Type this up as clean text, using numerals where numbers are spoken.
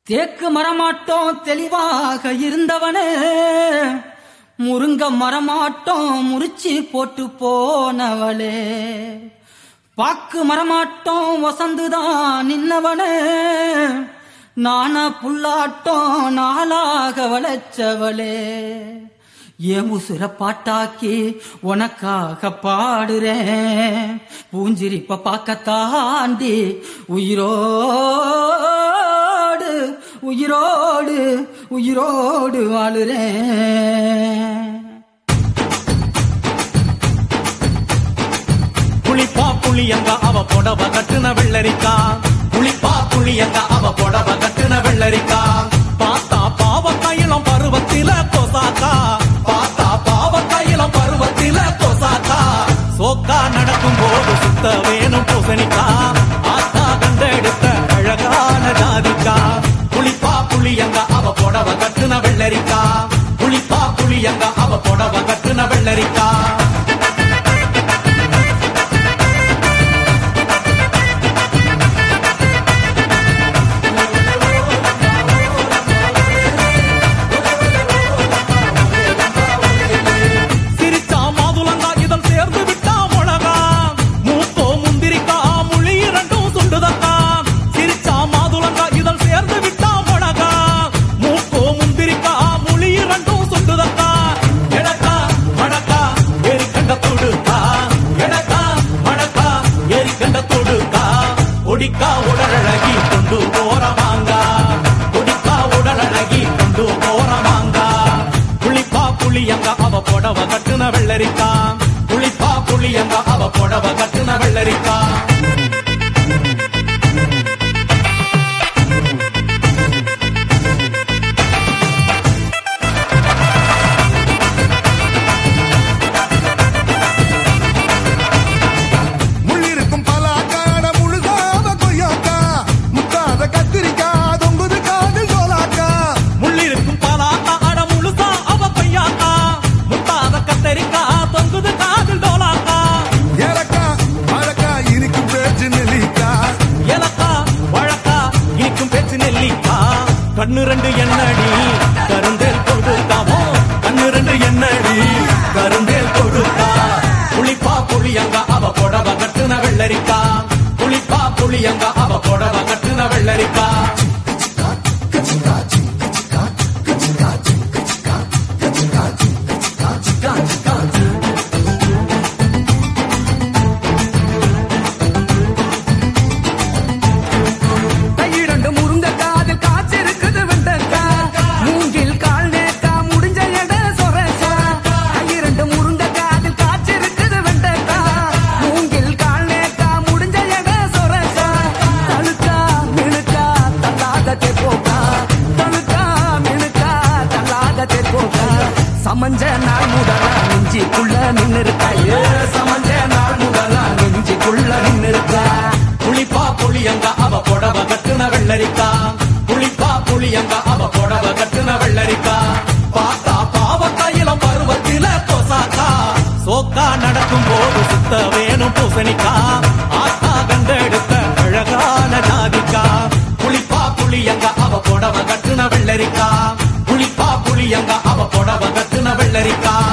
தேக்கு மரமாட்டோம் தெளிவாக இருந்தவனே, முருங்க மரமாட்டோம் முறிச்சி போட்டு போனவளே, பாக்கு மரமாட்டோம் வசந்துதான் நின்னவனே, நானா புல்லாட்டோம் நாளாக வளைச்சவளே, ஏன் உசுர பாட்டாக்கி உனக்காக பாடுறேன், பூஞ்சிரிப்ப பாக்கத்தாண்டி உயிரோடு உயிரோடு உயிரோடு வாழுறேன். புளிப்பா புளியங்க அவ புடவ கட்டுன வெள்ளரிக்கா, புளிப்பா புளியங்க அவ புடவ கட்டுன வெள்ளரிக்கா, பார்த்தா பாவ கையிலம் பருவத்தில கொசாக்கா, பார்த்தா பாவ கையிலம் பருவத்தில கொசாக்கா, சோக்கா நடக்கும் போது சுத்த வேணும் பூசணிக்கா, ஆத்தா கண்டெடுத்த அழகான ஜாதிக்கா, புளிப்பா புளியங்க அவ புடவ கட்டுன வெள்ளரிக்கா, புளிப்பா புளியங்க அவ புடவ கட்டுன வெள்ளரிக்கா. குடிக்கா உடலழகி கொண்டு போறவாங்க, குடிக்கா உடலழகி கொண்டு போறவாங்க, புளிப்பா புளியங்க அவ புடவ கட்டுன வெள்ளரிக்கா, புளிப்பா புளியங்க அவ புடவ கட்டுன வெள்ளரிக்கா. கண்ணு ரெண்டு என்னடி கருந்தேல் கொடுத்தாமோ, கண்ணு ரெண்டு என்னடி கருந்தேல் கொடுத்தா, புளிப்பா புளியங்க அவ புடவ கட்டுன வெள்ளரிக்கா, புளிப்பா புளியங்க அவ புடவ கட்டுன வெள்ளரிக்கா. சமஞ்ச நாள் முதலா நெஞ்சிக்குள்ள நின்னு இருக்கா, சமஞ்ச நாள் முதலா நெஞ்சிக்குள்ள நின்னு இருக்கா, புளிப்பா புளியங்க அவ புடவ கட்டுன வெள்ளரிக்கா, புளிப்பா புளியங்க அவ புடவ கட்டுன வெள்ளரிக்கா, பார்த்தா பாவ கையிலம் பருவத்தில கொசாக்கா, சோக்கா நடக்கும் போது சுத்த வேணும் பூசணிக்கா, ஆத்தா கண்டெடுத்த அழகான ஜாதிக்கா, புளிப்பா புளியங்க அவ புடவ கட்டுன வெள்ளரிக்கா, புளிப்பா புளியங்க அவ புடவ கட்டுன வெள்ளரிக்கா.